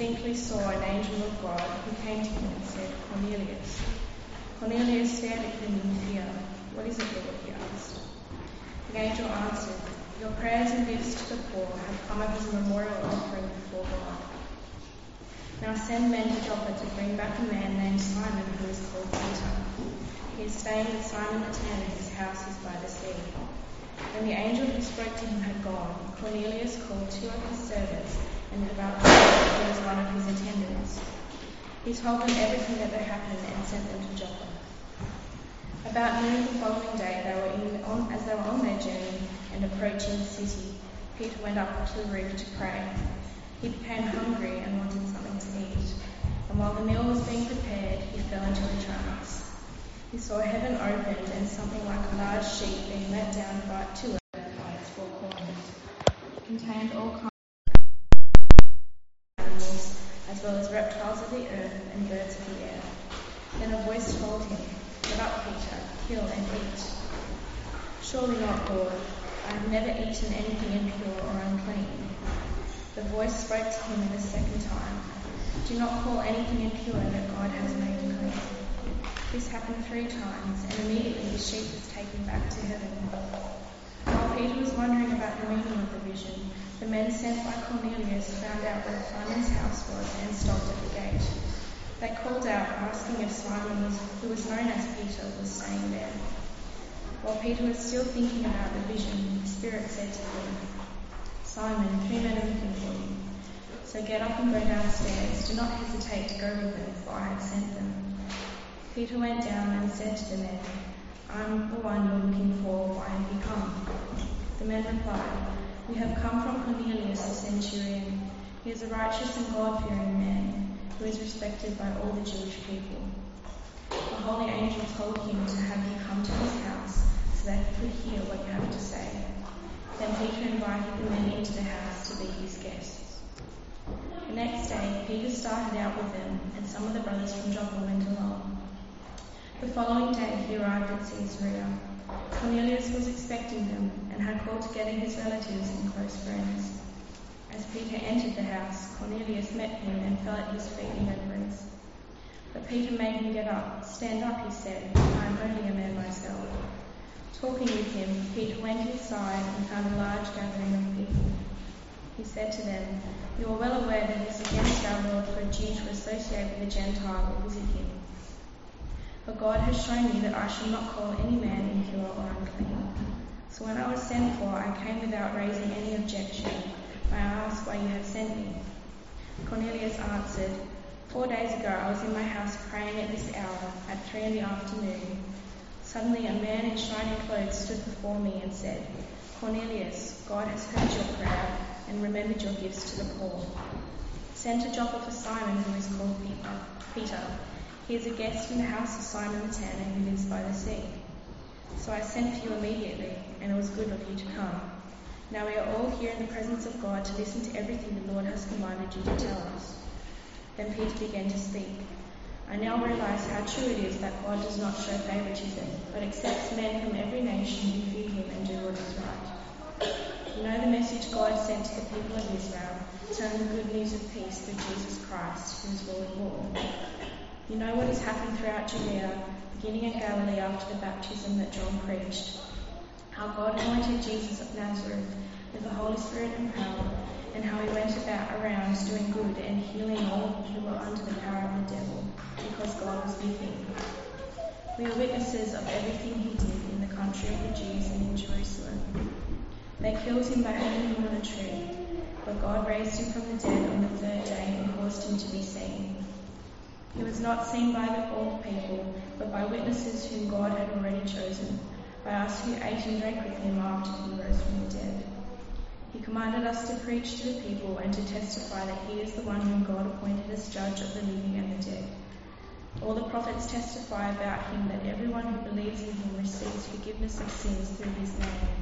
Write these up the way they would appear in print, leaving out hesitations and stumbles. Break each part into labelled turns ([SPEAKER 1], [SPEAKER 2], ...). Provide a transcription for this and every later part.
[SPEAKER 1] distinctly saw an angel of God who came to him and said, "Cornelius." Cornelius stared at him in fear. "What is it, Lord?" he asked. The angel answered, "Your prayers and gifts to the poor have come up as a memorial offering before God. Now send men to Joppa to bring back a man named Simon who is called Peter. He is staying with Simon the tanner, whose house is by the sea." When the angel who spoke to him had gone, Cornelius called 2 of his servants and devout who was one of his attendants. He told them everything that had happened and sent them to Joppa. About noon the following day, as they were on their journey and approaching the city, Peter went up to the roof to pray. He became hungry and wanted something to eat, and while the meal was being prepared, he fell into a trance. He saw heaven opened and something like a large sheet being let down to it by its 4 corners. It contained all kinds of animals, as well as reptiles of the earth and birds of the air. Then a voice told him, "Get up, Peter, kill and eat." "Surely not, Lord. I have never eaten anything impure or unclean." The voice spoke to him a second time. "Do not call anything impure that God has made clean." This happened 3 times, and immediately the sheep was taken back to heaven. While Peter was wondering about the meaning of the vision, the men sent by Cornelius found out where Simon's house was and stopped at the gate. They called out, asking if Simon, who was known as Peter, was staying there. While Peter was still thinking about the vision, the Spirit said to him, "Simon, 3 men are looking for you. So get up and go downstairs. Do not hesitate to go with them, for I have sent them." Peter went down and said to the men, "I'm the one you're looking for. Why have you come?" The men replied, "We have come from Cornelius the centurion. He is a righteous and God-fearing man, who is respected by all the Jewish people. The holy angel told him to have you come to his house so that he could hear what you have to say." Then Peter invited the men into the house to be his guests. The next day, Peter started out with them, and some of the brothers from Joppa went along. The following day, he arrived at Caesarea. Cornelius was expecting them and had called together his relatives and close friends. As Peter entered the house, Cornelius met him and fell at his feet in reverence. But Peter made him get up. "Stand up," he said. "I am only a man myself." Talking with him, Peter went inside and found a large gathering of people. He said to them, "You are well aware that it is against our Lord for a Jew to associate with a Gentile or visit him. But God has shown me that I shall not call any man impure or unclean. So when I was sent for, I came without raising any objection. I asked why you have sent me." Cornelius answered, 4 days ago I was in my house praying at this hour, at 3 in the afternoon. Suddenly a man in shining clothes stood before me and said, 'Cornelius, God has heard your prayer and remembered your gifts to the poor. Send to Joppa for Simon, who is called Peter. He is a guest in the house of Simon the tanner, who lives by the sea.' So I sent for you immediately, and it was good of you to come. Now we are all here in the presence of God to listen to everything the Lord has commanded you to tell us." Then Peter began to speak. "I now realize how true it is that God does not show favoritism, but accepts men from every nation who fear him and do what is right. You know the message God sent to the people of Israel, telling the good news of peace through Jesus Christ, who is Lord of all. You know what has happened throughout Judea, beginning in Galilee after the baptism that John preached, how God anointed Jesus of Nazareth with the Holy Spirit and power, and how he went around doing good and healing all who were under the power of the devil, because God was with him. We are witnesses of everything he did in the country of the Jews and in Jerusalem. They killed him by hanging him on a tree, but God raised him from the dead on the 3rd day and caused him to be seen. He was not seen by all the people, but by witnesses whom God had already chosen, by us who ate and drank with him after he rose from the dead. He commanded us to preach to the people and to testify that he is the one whom God appointed as judge of the living and the dead. All the prophets testify about him that everyone who believes in him receives forgiveness of sins through his name."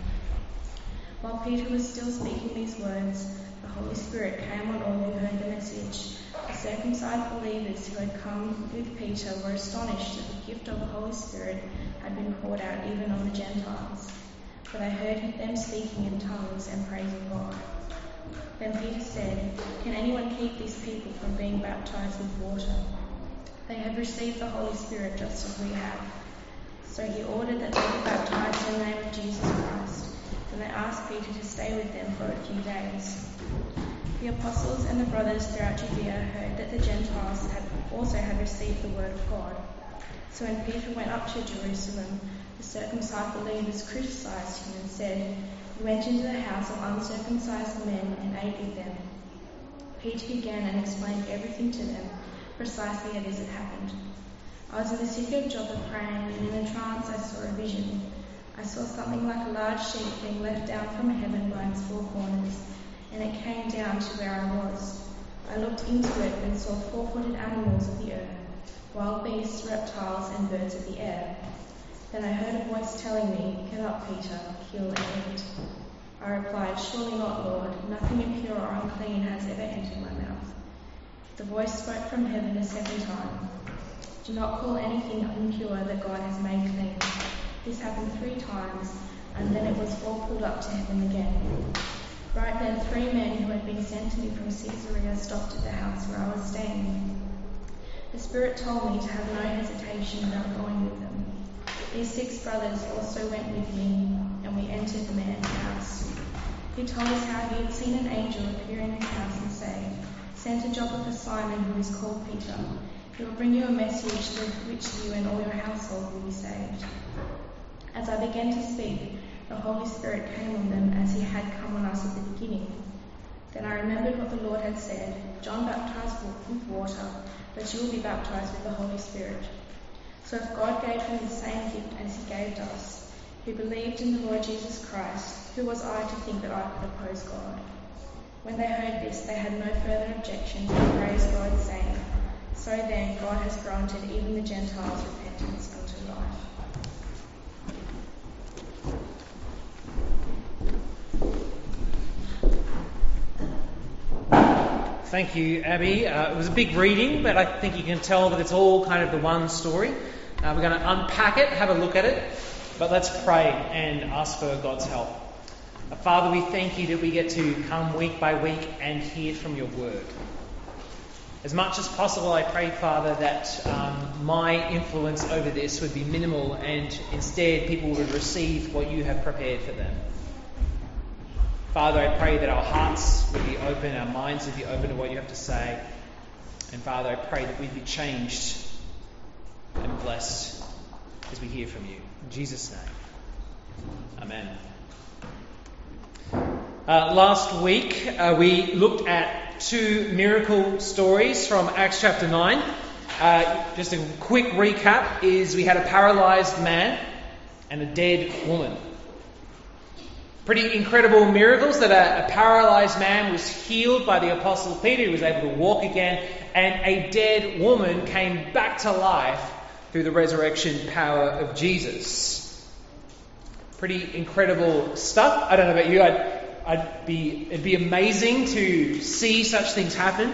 [SPEAKER 1] While Peter was still speaking these words, the Holy Spirit came on all who heard the message. The circumcised believers who had come with Peter were astonished that the gift of the Holy Spirit had been poured out even on the Gentiles, for they heard them speaking in tongues and praising God. Then Peter said, "Can anyone keep these people from being baptized with water? They have received the Holy Spirit just as we have." So he ordered that they be baptized in the name of Jesus Christ. Then they asked Peter to stay with them for a few days. The apostles and the brothers throughout Judea heard that the Gentiles also had received the word of God. So when Peter went up to Jerusalem, the circumcised believers criticized him and said, "You went into the house of uncircumcised men and ate with them." Peter began and explained everything to them, precisely as it happened. "I was in the city of Joppa praying, and in a trance I saw a vision. I saw something like a large sheet being let down from heaven by its four corners, and it came down to where I was. I looked into it and saw four-footed animals of the earth, wild beasts, reptiles, and birds of the air. Then I heard a voice telling me, 'Get up, Peter, kill and eat.' I replied, 'Surely not, Lord. Nothing impure or unclean has ever entered my mouth.' The voice spoke from heaven a second time, 'Do not call anything impure that God has made clean.' This happened 3 times, and then it was all pulled up to heaven again. Right then 3 men who had been sent to me from Caesarea stopped at the house where I was staying. The Spirit told me to have no hesitation about going with them. These 6 brothers also went with me, and we entered the man's house. He told us how he had seen an angel appear in his house and say, 'Send to Joppa for Simon, who is called Peter. He will bring you a message through which you and all your household will be saved.' As I began to speak, the Holy Spirit came on them as he had come on us at the beginning. Then I remembered what the Lord had said, 'John baptized with water, but you will be baptized with the Holy Spirit.' So if God gave him the same gift as he gave us, who believed in the Lord Jesus Christ, who was I to think that I could oppose God?" When they heard this, they had no further objections and praised God, saying, "So then God has granted even the Gentiles repentance unto life."
[SPEAKER 2] Thank you, Abby. It was a big reading, but I think you can tell that it's all kind of the one story. We're going to unpack it, have a look at it, but let's pray and ask for God's help. Father, we thank you that we get to come week by week and hear from your word. As much as possible, I pray, Father, that my influence over this would be minimal and instead people would receive what you have prepared for them. Father, I pray that our hearts would be open, our minds would be open to what you have to say. And Father, I pray that we'd be changed and blessed as we hear from you. In Jesus' name, amen. Last week, we looked at 2 miracle stories from Acts chapter 9. Just a quick recap is we had a paralysed man and a dead woman. Pretty incredible miracles that a paralysed man was healed by the Apostle Peter. He was able to walk again, and a dead woman came back to life through the resurrection power of Jesus. Pretty incredible stuff. I don't know about you, it'd be amazing to see such things happen.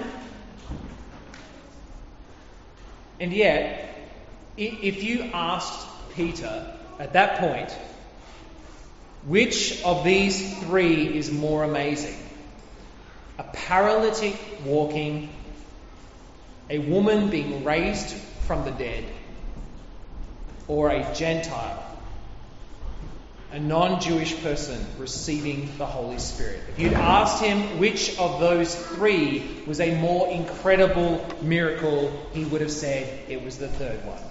[SPEAKER 2] And yet, if you asked Peter at that point, which of these 3 is more amazing? A paralytic walking, a woman being raised from the dead, or a Gentile, a non-Jewish person receiving the Holy Spirit? If you'd asked him which of those 3 was a more incredible miracle, he would have said it was the third one.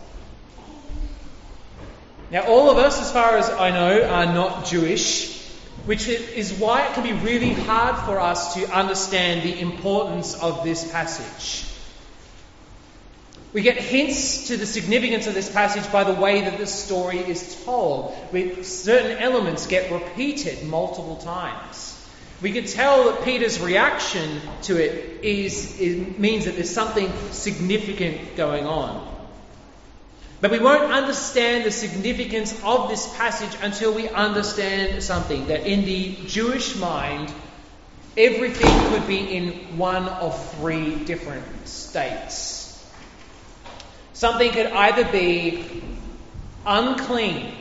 [SPEAKER 2] Now, all of us, as far as I know, are not Jewish, which is why it can be really hard for us to understand the importance of this passage. We get hints to the significance of this passage by the way that the story is told. Certain elements get repeated multiple times. We can tell that Peter's reaction to it means that there's something significant going on. But we won't understand the significance of this passage until we understand something, that in the Jewish mind, everything could be in one of 3 different states. Something could either be unclean,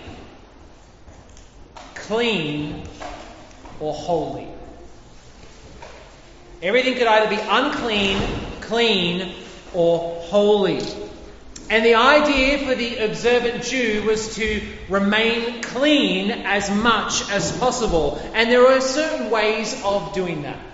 [SPEAKER 2] clean, or holy. Everything could either be unclean, clean, or holy. And the idea for the observant Jew was to remain clean as much as possible. And there are certain ways of doing that.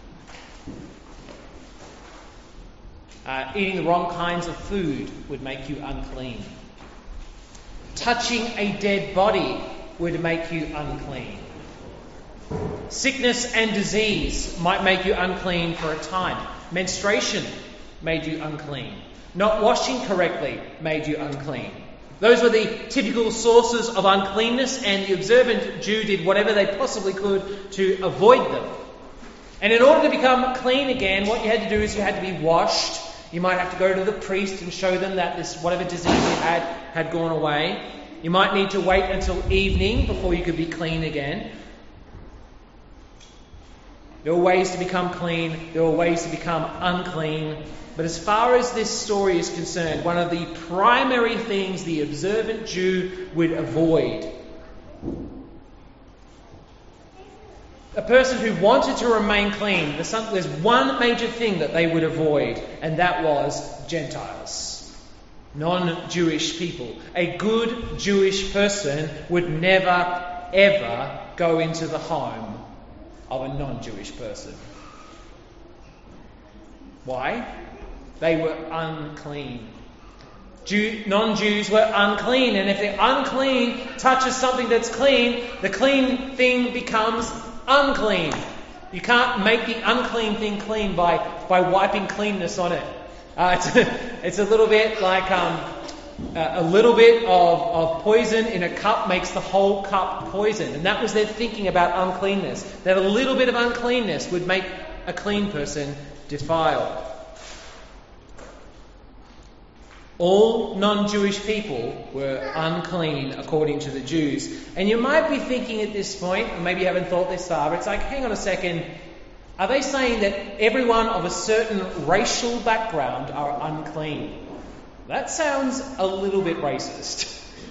[SPEAKER 2] Eating the wrong kinds of food would make you unclean. Touching a dead body would make you unclean. Sickness and disease might make you unclean for a time. Menstruation made you unclean. Not washing correctly made you unclean. Those were the typical sources of uncleanness, and the observant Jew did whatever they possibly could to avoid them. And in order to become clean again, what you had to do is you had to be washed. You might have to go to the priest and show them that this whatever disease you had gone away. You might need to wait until evening before you could be clean again. There were ways to become clean. There were ways to become unclean. But as far as this story is concerned, one of the primary things the observant Jew would avoid, a person who wanted to remain clean, there's one major thing that they would avoid, and that was Gentiles, non-Jewish people. A good Jewish person would never, ever go into the home of a non-Jewish person. Why? They were unclean. Non-Jews were unclean, and if the unclean touches something that's clean, the clean thing becomes unclean. You can't make the unclean thing clean by wiping cleanness on it. It's a little bit like a little bit of poison in a cup makes the whole cup poison. And that was their thinking about uncleanness. That a little bit of uncleanness would make a clean person defiled. All non-Jewish people were unclean according to the Jews. And you might be thinking at this point, or maybe you haven't thought this far, but it's like, hang on a second, are they saying that everyone of a certain racial background are unclean? That sounds a little bit racist.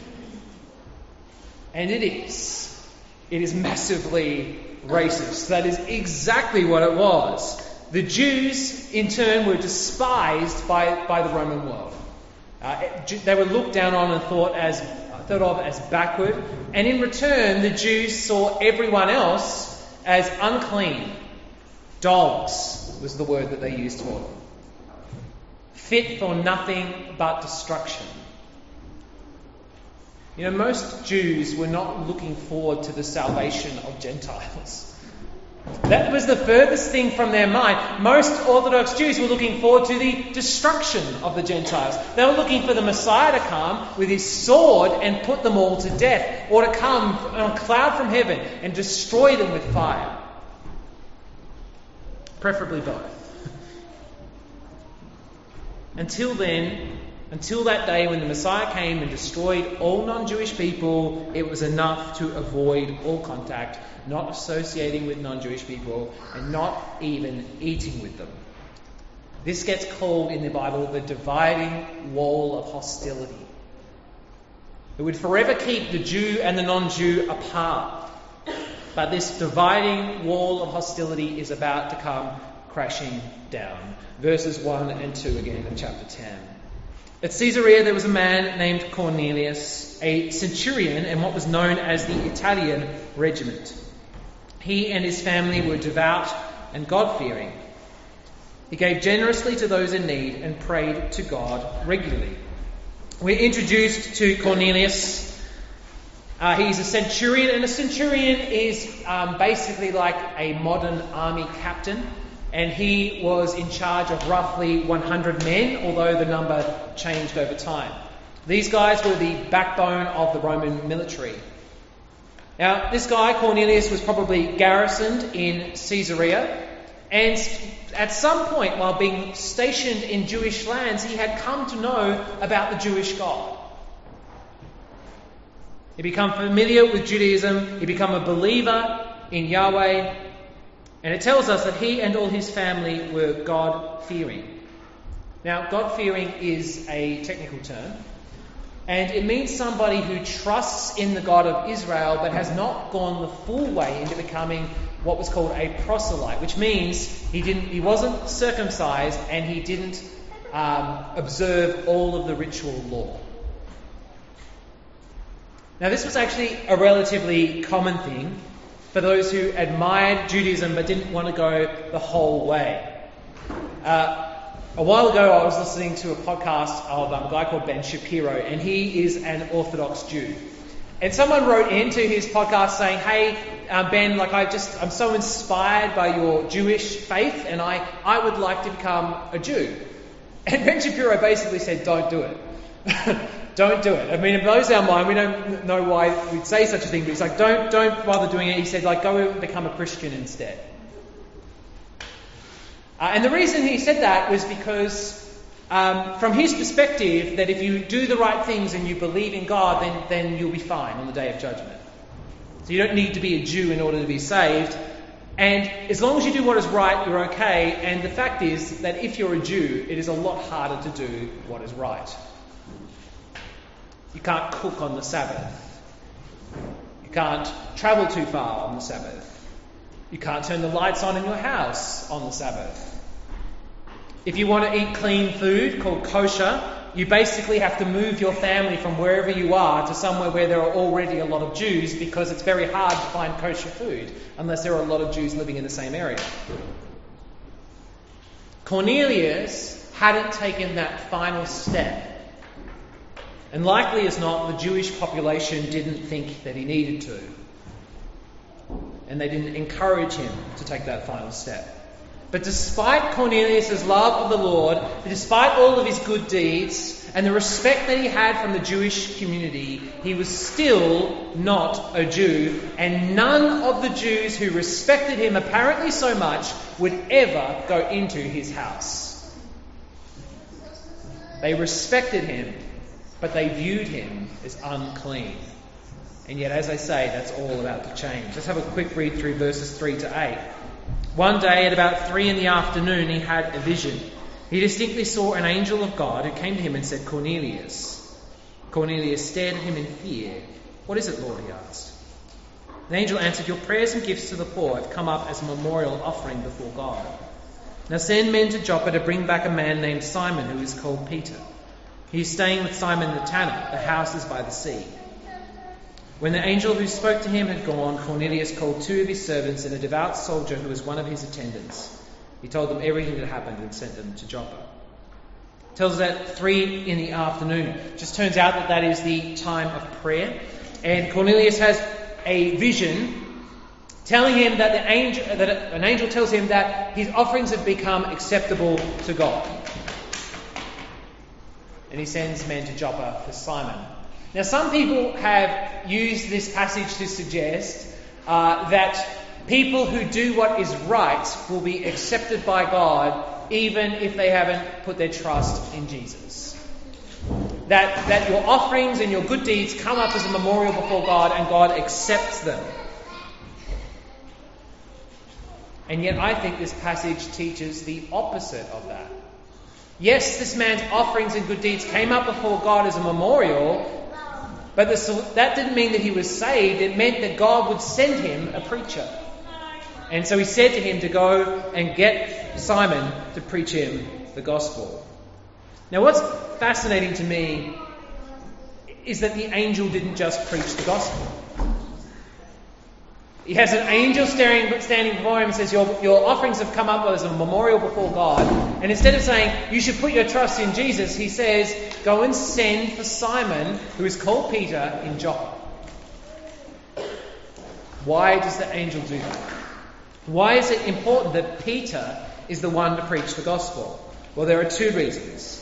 [SPEAKER 2] And it is. It is massively racist. That is exactly what it was. The Jews, in turn, were despised by the Roman world. They were looked down on and thought of as backward. And in return, the Jews saw everyone else as unclean. Dogs was the word that they used for them. Fit for nothing but destruction. You know, most Jews were not looking forward to the salvation of Gentiles. That was the furthest thing from their mind. Most Orthodox Jews were looking forward to the destruction of the Gentiles. They were looking for the Messiah to come with his sword and put them all to death, or to come on a cloud from heaven and destroy them with fire. Preferably both. Until that day when the Messiah came and destroyed all non-Jewish people, it was enough to avoid all contact, not associating with non-Jewish people, and not even eating with them. This gets called in the Bible the dividing wall of hostility. It would forever keep the Jew and the non-Jew apart. But this dividing wall of hostility is about to come crashing down. Verses 1 and 2 again of chapter 10. At Caesarea there was a man named Cornelius, a centurion in what was known as the Italian regiment. He and his family were devout and God-fearing. He gave generously to those in need and prayed to God regularly. We're introduced to Cornelius. He's a centurion, and a centurion is basically like a modern army captain. And he was in charge of roughly 100 men, although the number changed over time. These guys were the backbone of the Roman military. Now, this guy, Cornelius, was probably garrisoned in Caesarea, and at some point, while being stationed in Jewish lands, he had come to know about the Jewish God. He became familiar with Judaism, he became a believer in Yahweh, and it tells us that he and all his family were God-fearing. Now, God-fearing is a technical term, and it means somebody who trusts in the God of Israel but has not gone the full way into becoming what was called a proselyte, which means he wasn't circumcised and he didn't observe all of the ritual law. Now, this was actually a relatively common thing for those who admired Judaism but didn't want to go the whole way. A while ago, I was listening to a podcast of a guy called Ben Shapiro, and he is an Orthodox Jew. And someone wrote into his podcast saying, "Hey, Ben, I'm so inspired by your Jewish faith, and I would like to become a Jew." And Ben Shapiro basically said, "Don't do it." Don't do it. I mean, it blows our mind. We don't know why we'd say such a thing, but he's like, don't bother doing it. He said, go and become a Christian instead. And the reason he said that was because, from his perspective, that if you do the right things and you believe in God, then you'll be fine on the day of judgment. So you don't need to be a Jew in order to be saved. And as long as you do what is right, you're okay. And the fact is that if you're a Jew, it is a lot harder to do what is right. You can't cook on the Sabbath. You can't travel too far on the Sabbath. You can't turn the lights on in your house on the Sabbath. If you want to eat clean food called kosher, you basically have to move your family from wherever you are to somewhere where there are already a lot of Jews, because it's very hard to find kosher food unless there are a lot of Jews living in the same area. Cornelius hadn't taken that final step. And likely as not, the Jewish population didn't think that he needed to. And they didn't encourage him to take that final step. But despite Cornelius' love of the Lord, despite all of his good deeds, and the respect that he had from the Jewish community, he was still not a Jew. And none of the Jews who respected him apparently so much would ever go into his house. They respected him, but they viewed him as unclean. And yet, as I say, that's all about to change. Let's have a quick read through verses 3 to 8. One day at about 3 p.m, he had a vision. He distinctly saw an angel of God who came to him and said, "Cornelius." Cornelius stared at him in fear. "What is it, Lord?" he asked. The angel answered, "Your prayers and gifts to the poor have come up as a memorial offering before God. Now send men to Joppa to bring back a man named Simon, who is called Peter. He is staying with Simon the tanner. The house is by the sea." When the angel who spoke to him had gone, Cornelius called 2 of his servants and a devout soldier who was one of his attendants. He told them everything that happened and sent them to Joppa. It tells us at 3 p.m. It just turns out that is the time of prayer. And Cornelius has a vision telling him that an angel tells him that his offerings have become acceptable to God. And he sends men to Joppa for Simon. Now, some people have used this passage to suggest that people who do what is right will be accepted by God even if they haven't put their trust in Jesus. That your offerings and your good deeds come up as a memorial before God and God accepts them. And yet I think this passage teaches the opposite of that. Yes, this man's offerings and good deeds came up before God as a memorial, but that didn't mean that he was saved. It meant that God would send him a preacher. And so he said to him to go and get Simon to preach him the gospel. Now, what's fascinating to me is that the angel didn't just preach the gospel. He has an angel standing before him and says, your offerings have come up as a memorial before God. And instead of saying, you should put your trust in Jesus, he says, go and send for Simon, who is called Peter, in Joppa. Why does the angel do that? Why is it important that Peter is the one to preach the gospel? Well, there are 2 reasons.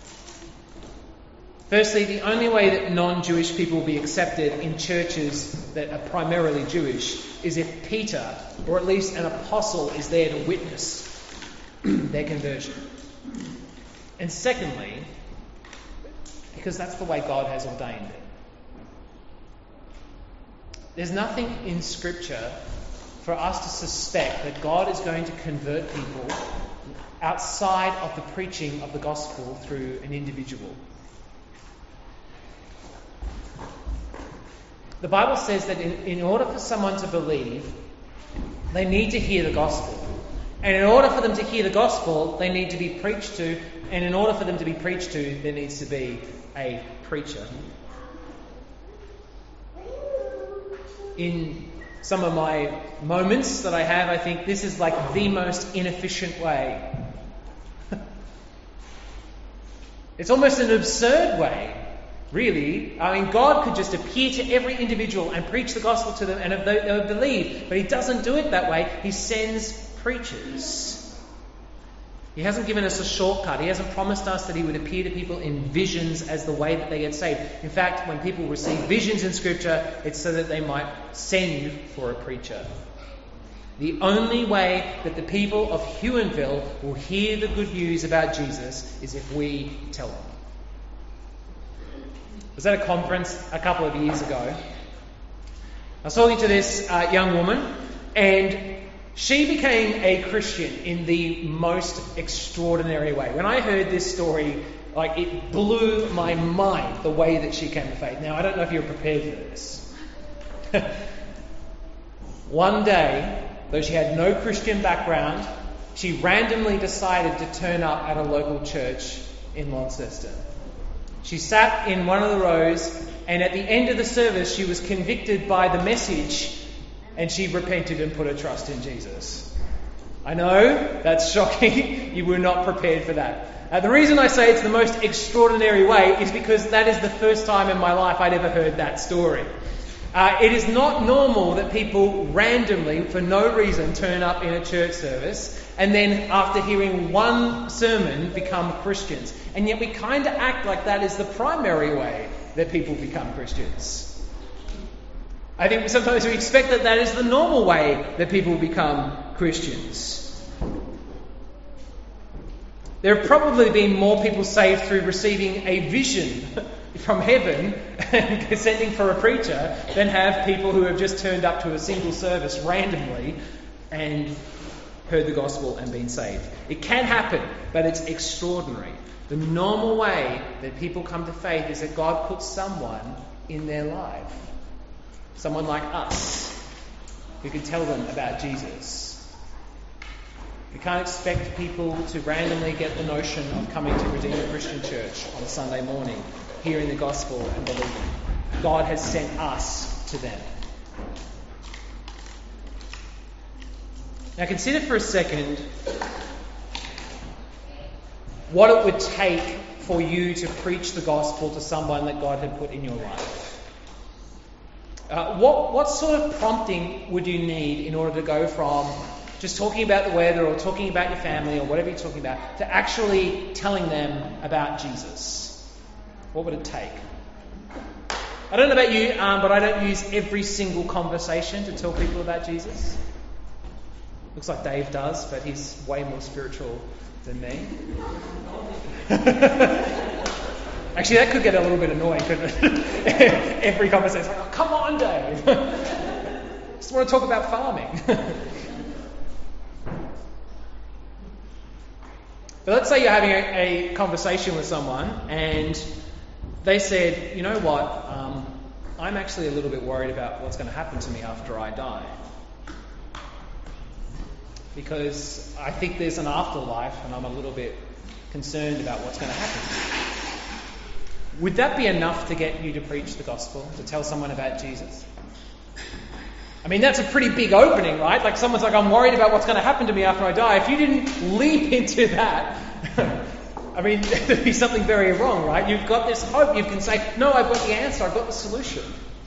[SPEAKER 2] Firstly, the only way that non-Jewish people will be accepted in churches that are primarily Jewish is if Peter, or at least an apostle, is there to witness their conversion. And secondly, because that's the way God has ordained it. There's nothing in Scripture for us to suspect that God is going to convert people outside of the preaching of the gospel through an individual. The Bible says that in order for someone to believe, They need to hear the gospel. And in order for them to hear the gospel, they need to be preached to. And in order for them to be preached to, there needs to be a preacher. In some of my moments that I have, I think this is like the most inefficient way. It's almost an absurd way, really. I mean, God could just appear to every individual and preach the gospel to them and they would believe. But He doesn't do it that way. He sends preachers. He hasn't given us a shortcut. He hasn't promised us that He would appear to people in visions as the way that they get saved. In fact, when people receive visions in Scripture, it's so that they might send you for a preacher. The only way that the people of Huonville will hear the good news about Jesus is if we tell them. I was at a conference a couple of years ago. I was talking to this young woman, and she became a Christian in the most extraordinary way. When I heard this story, it blew my mind, the way that she came to faith. Now, I don't know if you're prepared for this. One day, though she had no Christian background, she randomly decided to turn up at a local church in Launceston. She sat in one of the rows, and at the end of the service, she was convicted by the message, and she repented and put her trust in Jesus. I know, that's shocking. You were not prepared for that. The reason I say it's the most extraordinary way is because that is the first time in my life I'd ever heard that story. It is not normal that people randomly, for no reason, turn up in a church service and then, after hearing one sermon, become Christians. And yet we kind of act like that is the primary way that people become Christians. I think sometimes we expect that that is the normal way that people become Christians. There have probably been more people saved through receiving a vision from heaven and sending for a preacher than have people who have just turned up to a single service randomly and heard the gospel and been saved. It can happen, but it's extraordinary. The normal way that people come to faith is that God puts someone in their life. Someone like us who can tell them about Jesus. We can't expect people to randomly get the notion of coming to Redeemer Christian Church on a Sunday morning, hearing the gospel and believing. God has sent us to them. Now consider for a second what it would take for you to preach the gospel to someone that God had put in your life. What sort of prompting would you need in order to go from just talking about the weather or talking about your family or whatever you're talking about to actually telling them about Jesus? What would it take? I don't know about you, but I don't use every single conversation to tell people about Jesus. Looks like Dave does, but he's way more spiritual than me. Actually, that could get a little bit annoying, couldn't it? Every conversation, like, oh, come on, Dave. Just want to talk about farming. But let's say you're having a conversation with someone and they said, you know what, I'm actually a little bit worried about what's going to happen to me after I die. Because I think there's an afterlife and I'm a little bit concerned about what's going to happen. Would that be enough to get you to preach the gospel, to tell someone about Jesus? I mean, that's a pretty big opening, right? Like someone's like, I'm worried about what's going to happen to me after I die. If you didn't leap into that, I mean, there'd be something very wrong, right? You've got this hope. You can say, no, I've got the answer. I've got the solution.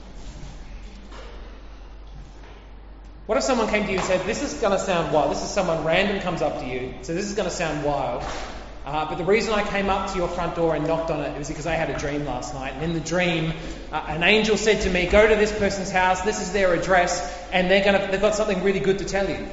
[SPEAKER 2] What if someone came to you and said, this is going to sound wild. This is someone random comes up to you. So this is going to sound wild. But the reason I came up to your front door and knocked on it was because I had a dream last night. And in the dream, an angel said to me, go to this person's house, this is their address, and they've got something really good to tell you.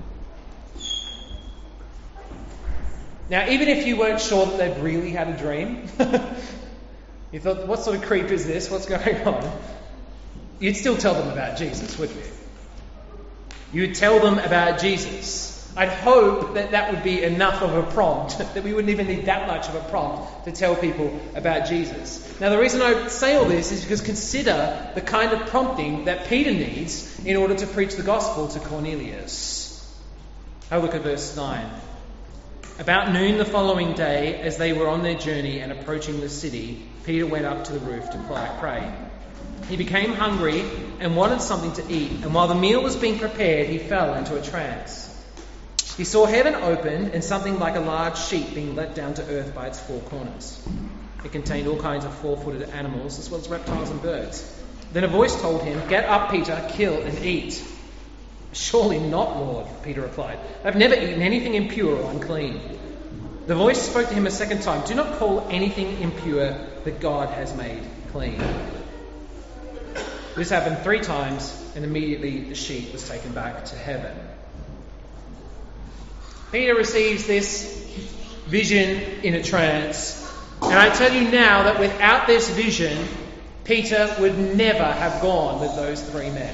[SPEAKER 2] Now, even if you weren't sure that they'd really had a dream, you thought, what sort of creep is this? What's going on? You'd still tell them about Jesus, wouldn't you? You'd tell them about Jesus. I'd hope that that would be enough of a prompt, that we wouldn't even need that much of a prompt to tell people about Jesus. Now, the reason I say all this is because consider the kind of prompting that Peter needs in order to preach the gospel to Cornelius. Have a look at verse 9. About noon the following day, as they were on their journey and approaching the city, Peter went up to the roof to pray. He became hungry and wanted something to eat, and while the meal was being prepared, he fell into a trance. He saw heaven opened and something like a large sheet being let down to earth by its four corners. It contained all kinds of four-footed animals, as well as reptiles and birds. Then a voice told him, "Get up, Peter, kill and eat." "Surely not, Lord," Peter replied. "I've never eaten anything impure or unclean." The voice spoke to him a second time, "Do not call anything impure that God has made clean." This happened 3 times, and immediately the sheet was taken back to heaven. Peter receives this vision in a trance, and I tell you now that without this vision, Peter would never have gone with those 3 men.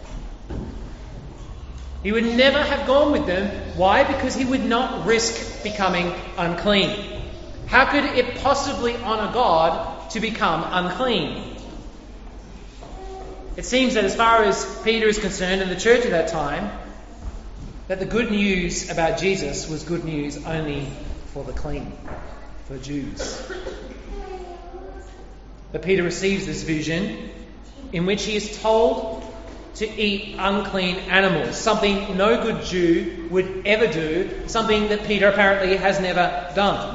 [SPEAKER 2] He would never have gone with them. Why? Because he would not risk becoming unclean. How could it possibly honour God to become unclean? It seems that as far as Peter is concerned, and the church at that time, that the good news about Jesus was good news only for the clean, for Jews. But Peter receives this vision in which he is told to eat unclean animals, something no good Jew would ever do, something that Peter apparently has never done.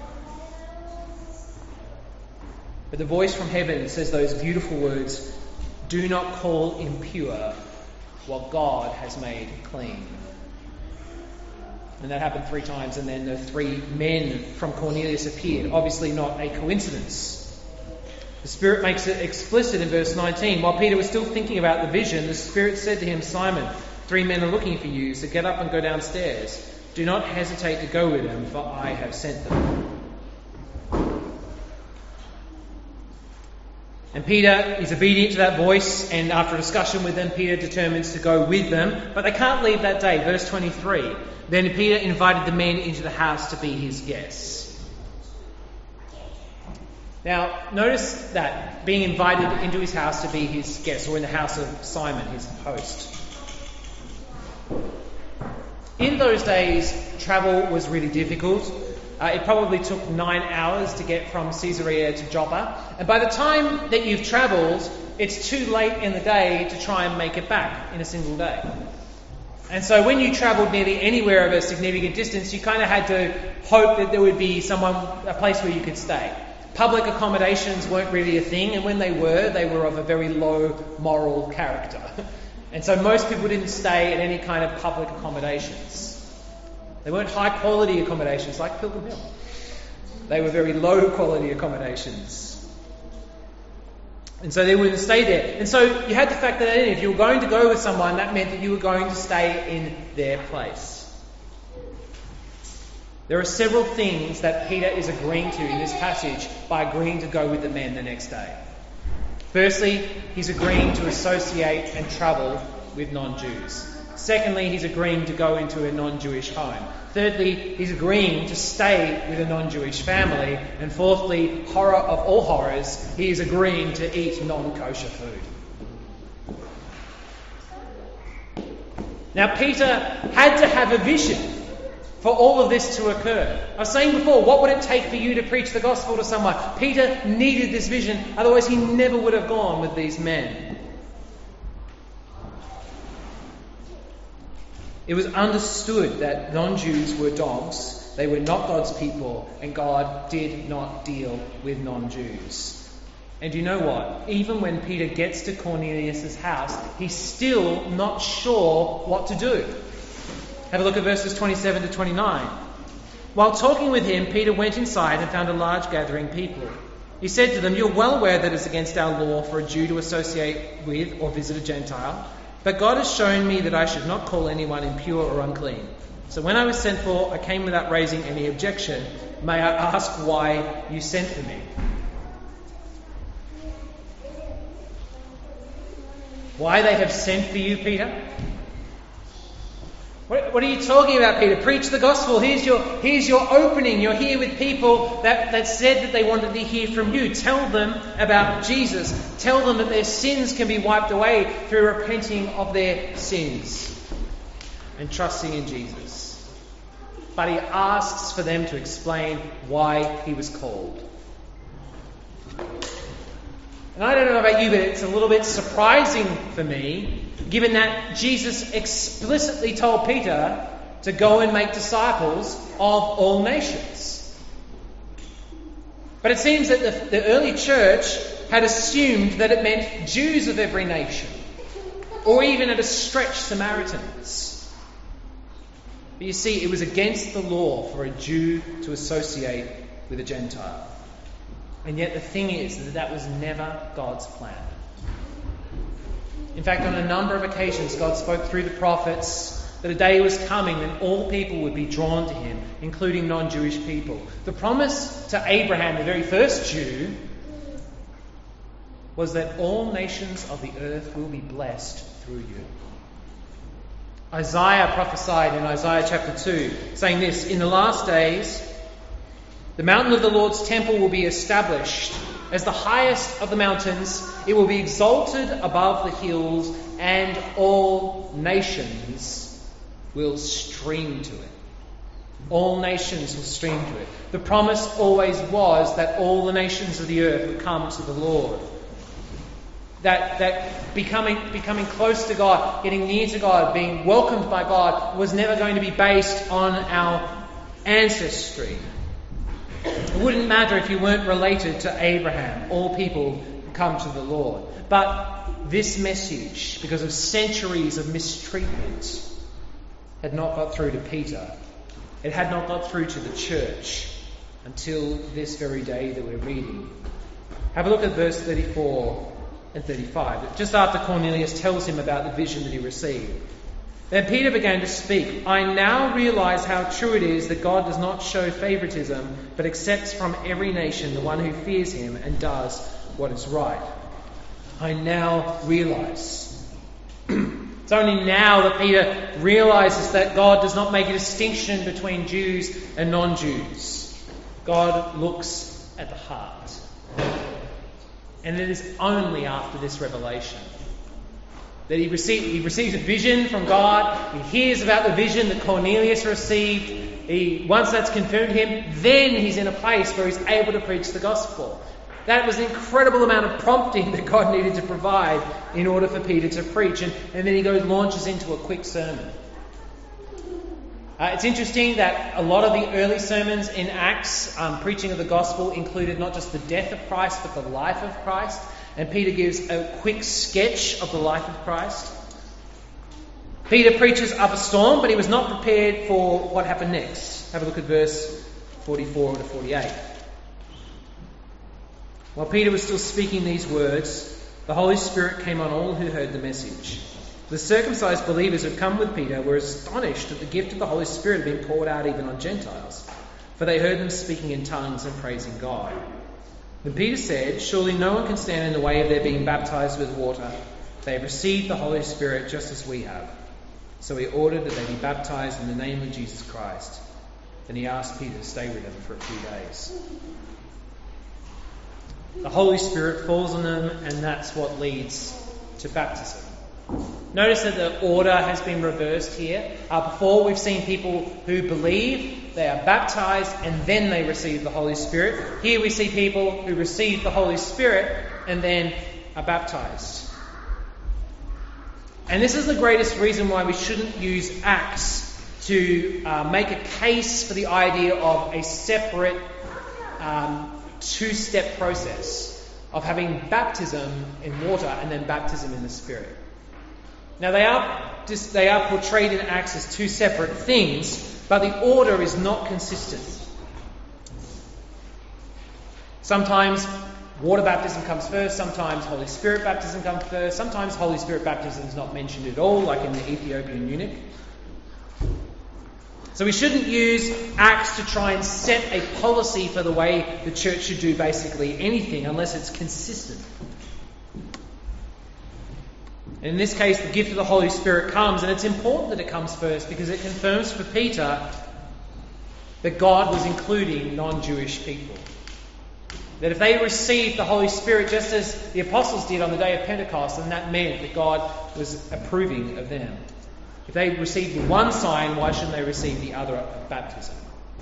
[SPEAKER 2] But the voice from heaven says those beautiful words, "Do not call impure what God has made clean." And that happened 3 times, and then the 3 men from Cornelius appeared. Obviously not a coincidence. The Spirit makes it explicit in verse 19. While Peter was still thinking about the vision, the Spirit said to him, "Simon, 3 men are looking for you, so get up and go downstairs. Do not hesitate to go with them, for I have sent them." And Peter is obedient to that voice, and after a discussion with them, Peter determines to go with them. But they can't leave that day. Verse 23. Then Peter invited the men into the house to be his guests. Now, notice that, being invited into his house to be his guest, or in the house of Simon, his host. In those days, travel was really difficult. It probably took 9 hours to get from Caesarea to Joppa. And by the time that you've travelled, it's too late in the day to try and make it back in a single day. And so when you travelled nearly anywhere of a significant distance, you kind of had to hope that there would be a place where you could stay. Public accommodations weren't really a thing, and when they were of a very low moral character. And so most people didn't stay at any kind of public accommodations. They weren't high quality accommodations like Pilgrim Hill. They were very low quality accommodations. And so they wouldn't stay there. And so you had to factor that in. If you were going to go with someone, that meant that you were going to stay in their place. There are several things that Peter is agreeing to in this passage by agreeing to go with the men the next day. Firstly, he's agreeing to associate and travel with non-Jews. Secondly, he's agreeing to go into a non-Jewish home. Thirdly, he's agreeing to stay with a non-Jewish family. And fourthly, horror of all horrors, he is agreeing to eat non-kosher food. Now, Peter had to have a vision for all of this to occur. I was saying before, what would it take for you to preach the gospel to someone? Peter needed this vision, otherwise he never would have gone with these men. It was understood that non-Jews were dogs, they were not God's people, and God did not deal with non-Jews. And you know what? Even when Peter gets to Cornelius' house, he's still not sure what to do. Have a look at verses 27 to 29. While talking with him, Peter went inside and found a large gathering people. He said to them, "You're well aware that it's against our law for a Jew to associate with or visit a Gentile. But God has shown me that I should not call anyone impure or unclean. So when I was sent for, I came without raising any objection. May I ask why you sent for me?" Why they have sent for you, Peter? What are you talking about, Peter? Preach the gospel. Here's your opening. You're here with people that said that they wanted to hear from you. Tell them about Jesus. Tell them that their sins can be wiped away through repenting of their sins and trusting in Jesus. But he asks for them to explain why he was called. And I don't know about you, but it's a little bit surprising for me, given that Jesus explicitly told Peter to go and make disciples of all nations. But it seems that the early church had assumed that it meant Jews of every nation, or even at a stretch Samaritans. But you see, it was against the law for a Jew to associate with a Gentile. And yet the thing is that was never God's plan. In fact, on a number of occasions, God spoke through the prophets that a day was coming when all people would be drawn to him, including non-Jewish people. The promise to Abraham, the very first Jew, was that all nations of the earth will be blessed through you. Isaiah prophesied in Isaiah chapter 2, saying this, "In the last days, the mountain of the Lord's temple will be established as the highest of the mountains. It will be exalted above the hills, and all nations will stream to it." All nations will stream to it. The promise always was that all the nations of the earth would come to the Lord. That becoming close to God, getting near to God, being welcomed by God was never going to be based on our ancestry. It wouldn't matter if you weren't related to Abraham. All people come to the Lord. But this message, because of centuries of mistreatment, had not got through to Peter. It had not got through to the church until this very day that we're reading. Have a look at verse 34 and 35. Just after Cornelius tells him about the vision that he received. Then Peter began to speak. "I now realize how true it is that God does not show favoritism, but accepts from every nation the one who fears him and does what is right." I now realize. It's only now that Peter realizes that God does not make a distinction between Jews and non-Jews. God looks at the heart. And it is only after this revelation that he receives a vision from God. He hears about the vision that Cornelius received. Once that's confirmed to him, then he's in a place where he's able to preach the gospel. That was an incredible amount of prompting that God needed to provide in order for Peter to preach. And then he launches into a quick sermon. It's interesting that a lot of the early sermons in Acts, preaching of the gospel, included not just the death of Christ, but the life of Christ. And Peter gives a quick sketch of the life of Christ. Peter preaches up a storm, but he was not prepared for what happened next. Have a look at verse 44 to 48. While Peter was still speaking these words, the Holy Spirit came on all who heard the message. The circumcised believers who had come with Peter were astonished that the gift of the Holy Spirit had been poured out even on Gentiles, for they heard them speaking in tongues and praising God. Then Peter said, "Surely no one can stand in the way of their being baptized with water. They have received the Holy Spirit just as we have." So he ordered that they be baptized in the name of Jesus Christ. Then he asked Peter to stay with them for a few days. The Holy Spirit falls on them, and that's what leads to baptism. Notice that the order has been reversed here. Before, we've seen people who believe, they are baptized, and then they receive the Holy Spirit. Here we see people who receive the Holy Spirit and then are baptized. And this is the greatest reason why we shouldn't use Acts to make a case for the idea of a separate two-step process of having baptism in water and then baptism in the Spirit. Now they are portrayed in Acts as two separate things, but the order is not consistent. Sometimes water baptism comes first, sometimes Holy Spirit baptism comes first, sometimes Holy Spirit baptism is not mentioned at all, like in the Ethiopian eunuch. So we shouldn't use Acts to try and set a policy for the way the church should do basically anything unless it's consistent. And in this case, the gift of the Holy Spirit comes, and it's important that it comes first because it confirms for Peter that God was including non-Jewish people. That if they received the Holy Spirit just as the apostles did on the day of Pentecost, then that meant that God was approving of them. If they received the one sign, why shouldn't they receive the other of baptism?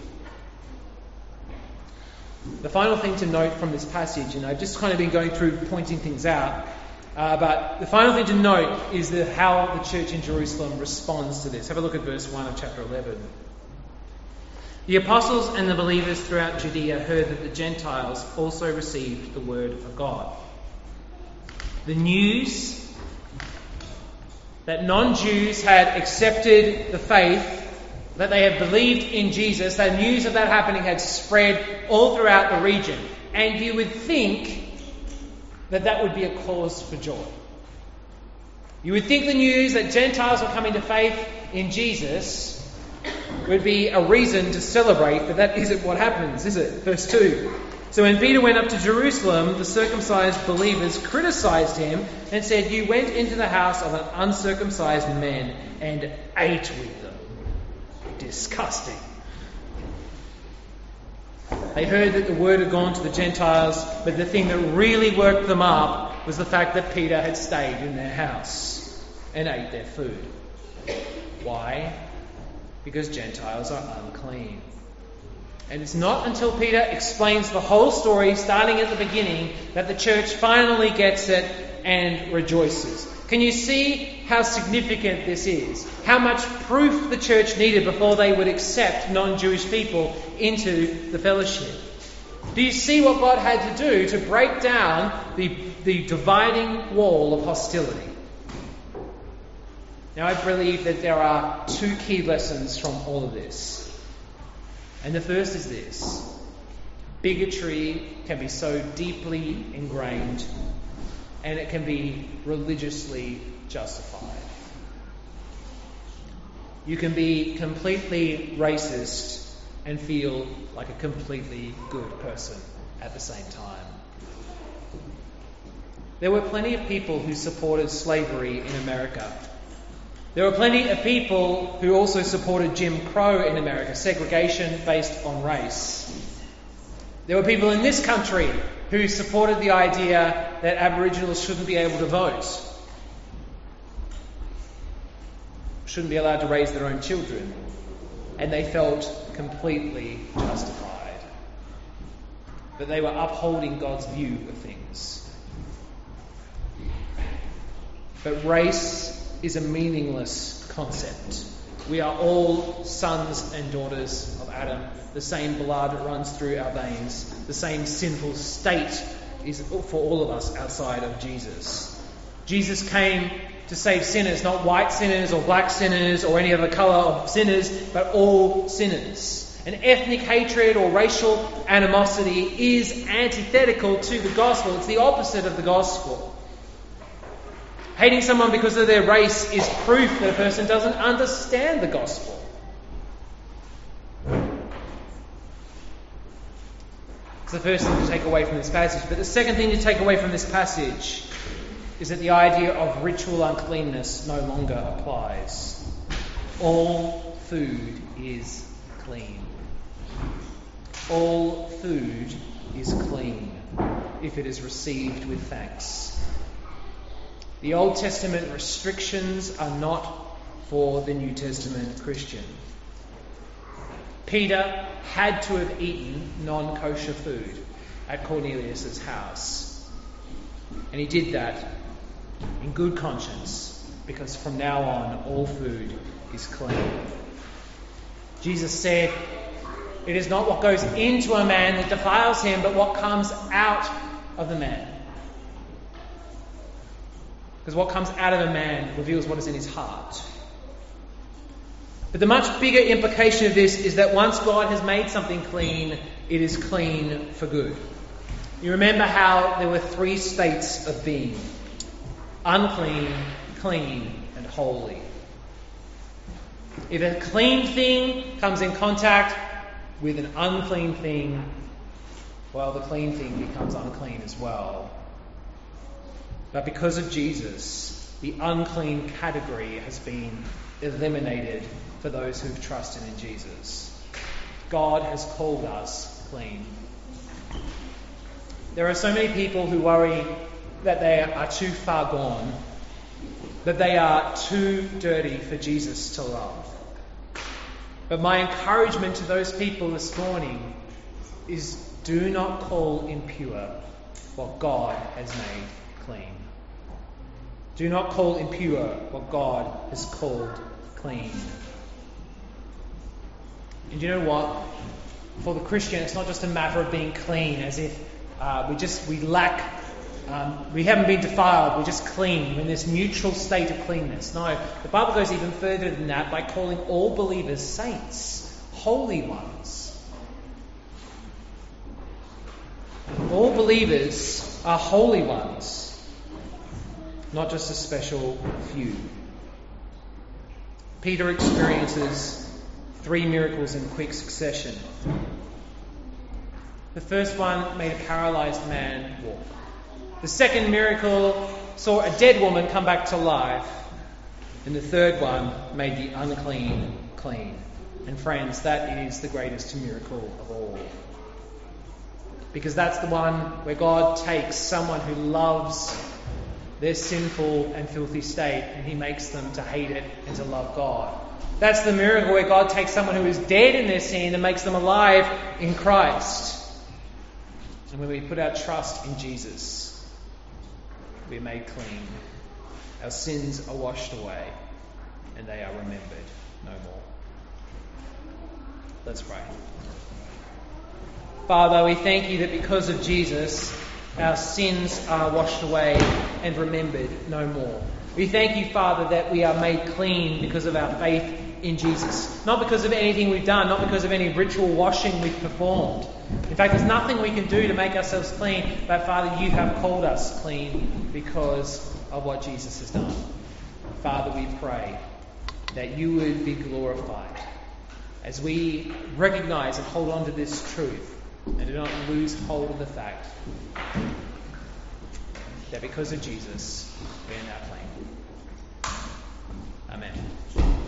[SPEAKER 2] The final thing to note from this passage, and I've just kind of been going through pointing things out, but the final thing to note is how the church in Jerusalem responds to this. Have a look at verse 1 of chapter 11. The apostles and the believers throughout Judea heard that the Gentiles also received the word of God. The news that non-Jews had accepted the faith, that they had believed in Jesus, that news of that happening had spread all throughout the region. And you would think that that would be a cause for joy. You would think the news that Gentiles were coming to faith in Jesus would be a reason to celebrate, but that isn't what happens, is it? Verse 2. So when Peter went up to Jerusalem, the circumcised believers criticised him and said, "You went into the house of an uncircumcised man and ate with them." Disgusting. They heard that the word had gone to the Gentiles, but the thing that really worked them up was the fact that Peter had stayed in their house and ate their food. Why? Because Gentiles are unclean. And it's not until Peter explains the whole story, starting at the beginning, that the church finally gets it and rejoices. Can you see how significant this is? How much proof the church needed before they would accept non-Jewish people into the fellowship? Do you see what God had to do to break down the dividing wall of hostility? Now, I believe that there are two key lessons from all of this. And the first is this: bigotry can be so deeply ingrained and it can be religiously justified. You can be completely racist and feel like a completely good person at the same time. There were plenty of people who supported slavery in America. There were plenty of people who also supported Jim Crow in America, segregation based on race. There were people in this country who supported the idea that Aboriginals shouldn't be able to vote, shouldn't be allowed to raise their own children, and they felt completely justified. But they were upholding God's view of things. But race is a meaningless concept. We are all sons and daughters of Adam. The same blood runs through our veins. The same sinful state is for all of us outside of Jesus. Jesus came to save sinners, not white sinners or black sinners or any other colour of sinners, but all sinners. And ethnic hatred or racial animosity is antithetical to the gospel. It's the opposite of the gospel. Hating someone because of their race is proof that a person doesn't understand the gospel. It's the first thing to take away from this passage. But the second thing to take away from this passage is that the idea of ritual uncleanness no longer applies. All food is clean. All food is clean if it is received with thanks. The Old Testament restrictions are not for the New Testament Christian. Peter had to have eaten non-kosher food at Cornelius' house. And he did that in good conscience, because from now on all food is clean. Jesus said, "It is not what goes into a man that defiles him, but what comes out of the man." Because what comes out of a man reveals what is in his heart. But the much bigger implication of this is that once God has made something clean, it is clean for good. You remember how there were three states of being: unclean, clean, and holy. If a clean thing comes in contact with an unclean thing, well, the clean thing becomes unclean as well. But because of Jesus, the unclean category has been eliminated for those who've trusted in Jesus. God has called us clean. There are so many people who worry that they are too far gone, that they are too dirty for Jesus to love. But my encouragement to those people this morning is, do not call impure what God has made clean. Do not call impure what God has called clean. And you know what? For the Christian, it's not just a matter of being clean, as if we haven't been defiled, we're just clean, we're in this neutral state of cleanness. No, the Bible goes even further than that by calling all believers saints, holy ones. All believers are holy ones, not just a special few. Peter experiences 3 miracles in quick succession. The first one made a paralysed man walk. The second miracle saw a dead woman come back to life. And the third one made the unclean clean. And friends, that is the greatest miracle of all. Because that's the one where God takes someone who loves their sinful and filthy state and he makes them to hate it and to love God. That's the miracle where God takes someone who is dead in their sin and makes them alive in Christ. And when we put our trust in Jesus, we're made clean. Our sins are washed away and they are remembered no more. Let's pray. Father, we thank you that because of Jesus, our sins are washed away and remembered no more. We thank you, Father, that we are made clean because of our faith in Jesus. Not because of anything we've done, not because of any ritual washing we've performed. In fact, there's nothing we can do to make ourselves clean, but Father, you have called us clean because of what Jesus has done. Father, we pray that you would be glorified as we recognise and hold on to this truth and do not lose hold of the fact that because of Jesus, we are now clean. Amen.